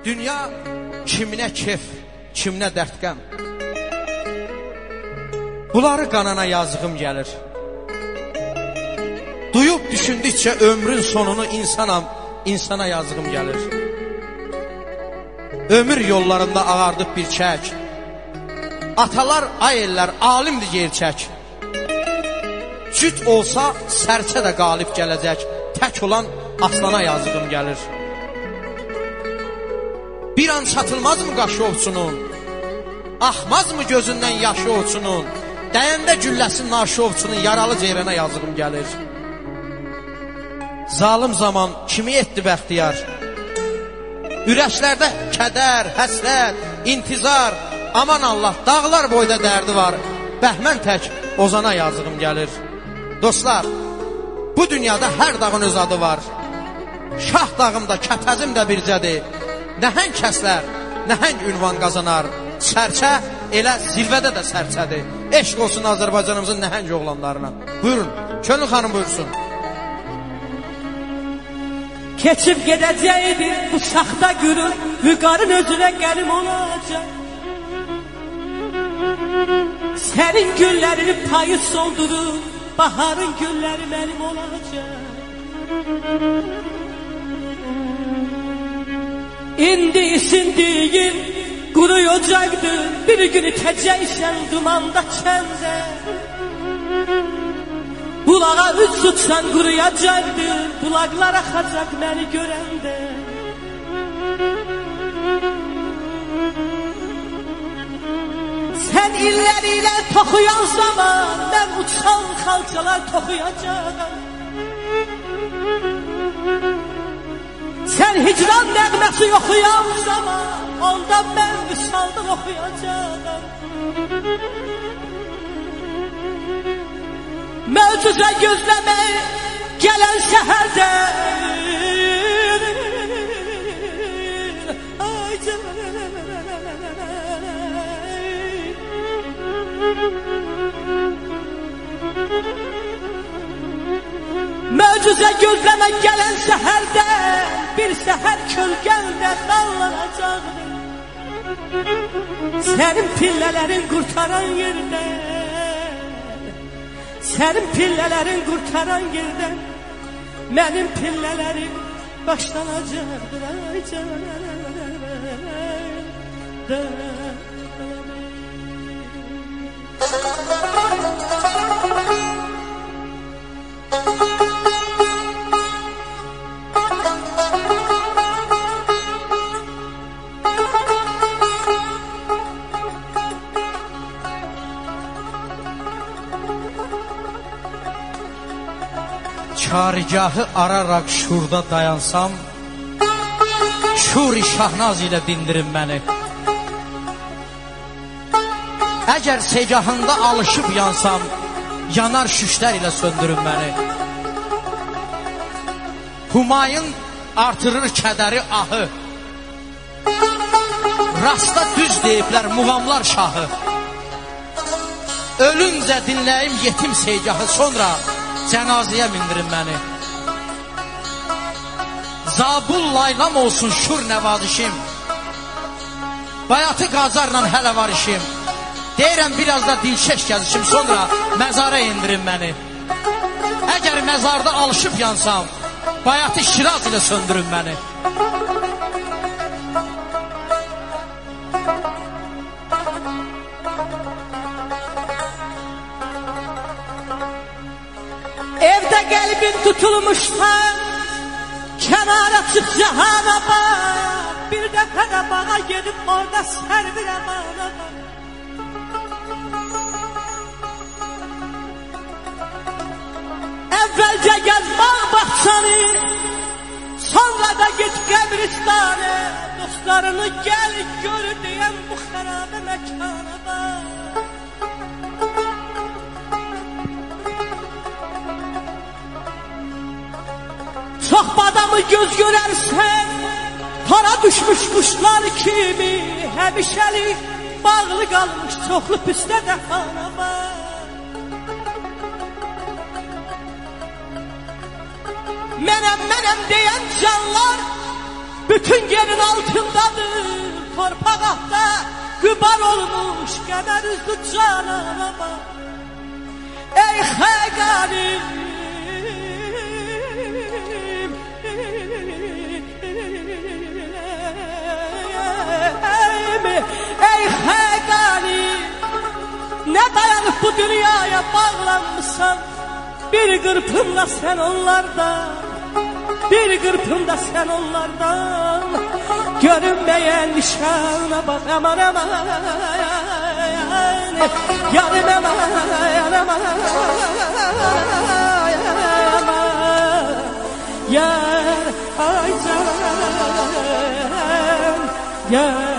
Dünya kiminə kef, kiminə dərdqəm. Bunları qanana yazığım gəlir. Duyub düşündükcə ömrün sonunu insana yazığım gəlir. Ömür yollarında ağardıb bir çək. Atalar, ayellər, alimdir gerçək. Cüt olsa sərçə də qalib gələcək. Tək olan aslana yazığım gəlir. Bir an çatılmaz mı qaşı ovçunun? Axmaz mı gözündən yaşı ovçunun? Dəyəndə gülləsin naşı ovçunun yaralı ceyrənə yazığım gəlir. Zalim zaman kimi etdi bəxtiyar? Ürəklərdə kədər, həsrət, intizar. Aman Allah, dağlar boyda dərdi var. Bəhmən tək ozana yazığım gəlir. Dostlar, bu dünyada hər dağın öz adı var. Şah dağımda, kəpəzim də bircədir. Nəhəng kəslər, nəhəng ünvan qazanar. Sərçə elə zirvədə də sərçədir. Eşq olsun Azərbaycanımızın nəhəng oğlanlarına. Buyurun, Könül xanım buyursun. Keçib gedəcəkdir bu saxta gürün, vüqarın özünə qənim olacaq. Sənin güllərini payı soldurur, baharın gülləri mənim olacaq. İndi isindiyin quruyacaqdır, bir gün itəcəksən dumanda kəndə. Bulağa üz tutsan quruyacaqdır, bulaqlar axacaq məni görəndə. Sən illərilə toxuyan zaman, mən uçan xalçalar toxuyacaqam. Sən hicran nəğməsi oxuyan zaman, onda mən vüsaldan oxuyacaqam. Mövcüzə gözləmək gələn səhərdə. Mövcüzə gözləmək gələn səhərdə, bir səhər kölgəndə dallanacaqdır. Sənin pillələrin qurtaran yerdə, sənin pillələrin qurtaran yerdə, mənim pillələrim başlanacaqdır. Ay canım. Karigahı araraq şurda dayansam, şuri şahnaz ilə dindirin məni. Əgər segahında alışıb yansam, yanar şüşlər ilə söndürün məni. Humayun artırır kədəri ahı, rasta düz deyiblər muğamlar şahı. Ölüncə dinləyim yetim segahı, sonra cənazəyə mindirin məni. Zabul laylam olsun şur nəvazişim, bayatı qazarla hələ var işim. Deyirəm biraz da dilşeş gəzişim, sonra məzara indirin məni. Əgər məzarda alışıb yansam, bayatı şiraz ilə söndürün məni. Evdə qəlbin tutulmuşsa, kənara çıx cahana bax. Bir dəfə də bağa gedib orada sər bir əmana bax. Əvvəlcə gəz bağ baxçanı, sonra da get qəbristanə. Dostlarını gəl gör deyən bu xərabə məkana bax. Çox badamı göz görərsən, para düşmüş quşlar kimi, həmişəlik bağlı qalmış çoxlu püstə dəfana bax. Mənəm deyən canlar bütün yerin altındadır. Torpaqda qübar olmuş qəmər üzlü cananama. Ey xəqarim, ey xəqarim, nə dayanıb bu dünyaya bağlanmışsan, bir qırpımda sən onlardan, bir qırpımda sən onlardan, görünməyən nişana bax, aman aman, yarım aman, aman, yar, ay can, yar.